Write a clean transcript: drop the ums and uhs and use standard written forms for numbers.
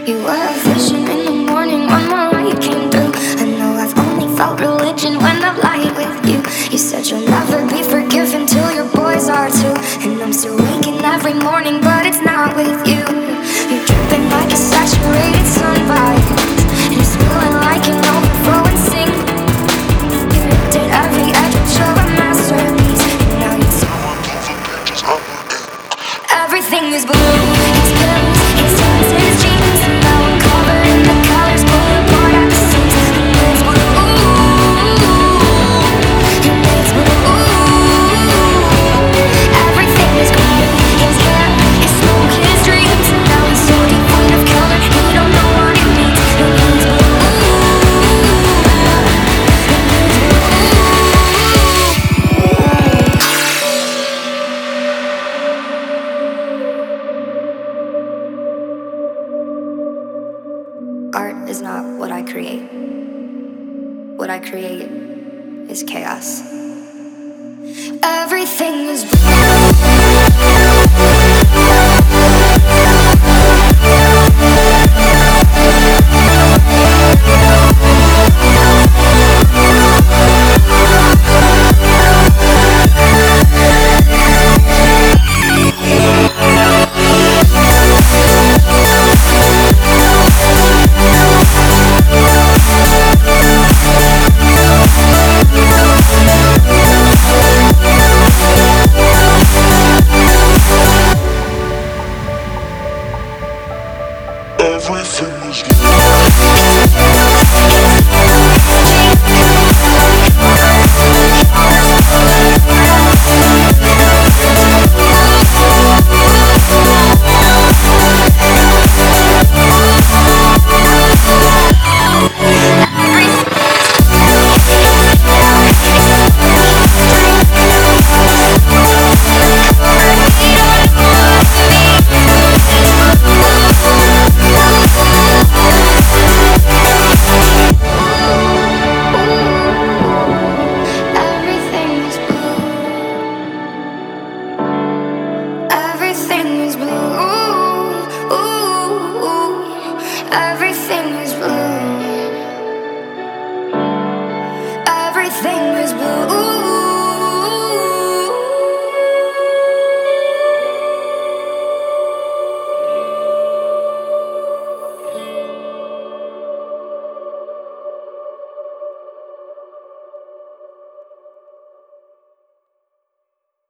You were a vision in the morning when my light came through. I know I've only felt religion when I've lied with you. You said you'll never be forgiven till your boys are too. And I'm still waking every morning, but it's not with you. You're dripping like a saturated sunrise, and you're spilling like an overflowing sink. You looked at every edge, but you're a masterpiece. And now you everything is blue. It's pills, it's tears, it's jeans, and now I'm covered in the colors, pulled apart at the seams. And it's blue, and it's blue. Everything is green, his hair, his smoke, his dreams, and now he's so devoid of color, he don't know what it means. And he's blue, art is not what I create. What I create is chaos. Everything is